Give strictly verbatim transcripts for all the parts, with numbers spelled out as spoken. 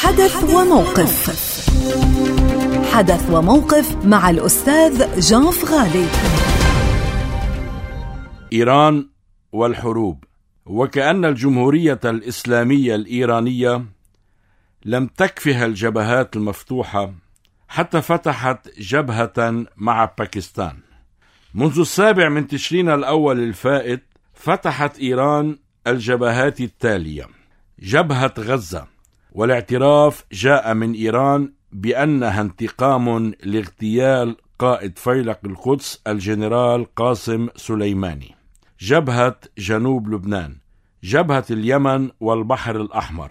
حدث وموقف. حدث وموقف مع الأستاذ جان فغالي. إيران والحروب. وكأن الجمهورية الإسلامية الإيرانية لم تكفها الجبهات المفتوحة حتى فتحت جبهة مع باكستان. منذ السابع من تشرين الأول الفائت فتحت إيران الجبهات التالية: جبهة غزة، والاعتراف جاء من إيران بأنها انتقام لاغتيال قائد فيلق القدس الجنرال قاسم سليماني. جبهة جنوب لبنان، جبهة اليمن والبحر الأحمر،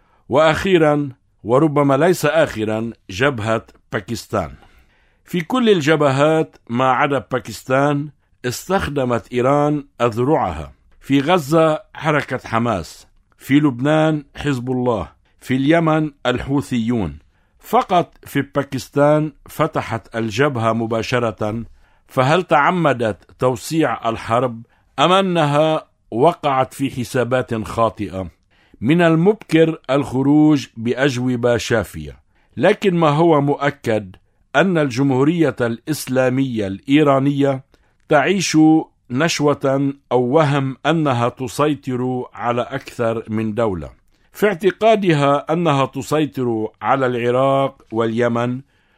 وأخيرا وربما ليس آخرا جبهة باكستان. في كل الجبهات ما عدا باكستان استخدمت إيران أذرعها. في غزة حركة حماس، في لبنان حزب الله، في اليمن الحوثيون. فقط في باكستان فتحت الجبهة مباشرة. فهل تعمدت توسيع الحرب أم أنها وقعت في حسابات خاطئة؟ من المبكر الخروج بأجوبة شافية، لكن ما هو مؤكد أن الجمهورية الإسلامية الإيرانية تعيش نشوة أو وهم أنها تسيطر على أكثر من دولة، في اعتقادها أنها تسيطر على العراق واليمن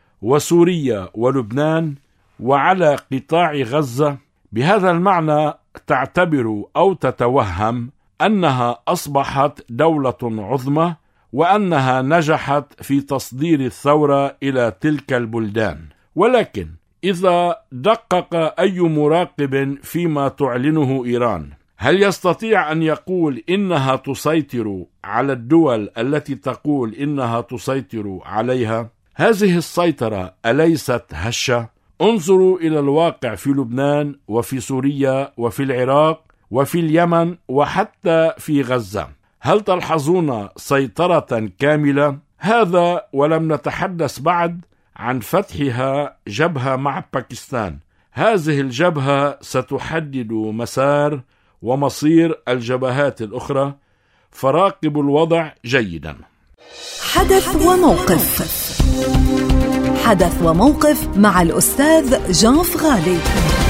وسوريا ولبنان وعلى قطاع غزة. بهذا المعنى تعتبر أو تتوهم أنها أصبحت دولة عظمى وأنها نجحت في تصدير الثورة إلى تلك البلدان. ولكن إذا دقق أي مراقب فيما تعلنه إيران، هل يستطيع أن يقول إنها تسيطر على الدول التي تقول إنها تسيطر عليها؟ هذه السيطرة أليست هشة؟ انظروا إلى الواقع في لبنان وفي سوريا وفي العراق وفي اليمن وحتى في غزة. هل تلحظون سيطرة كاملة؟ هذا ولم نتحدث بعد عن فتحها جبهة مع باكستان. هذه الجبهة ستحدد مسار ومصير الجبهات الأخرى، فراقبوا الوضع جيدا. حدث وموقف. حدث وموقف مع الأستاذ جان فغالي.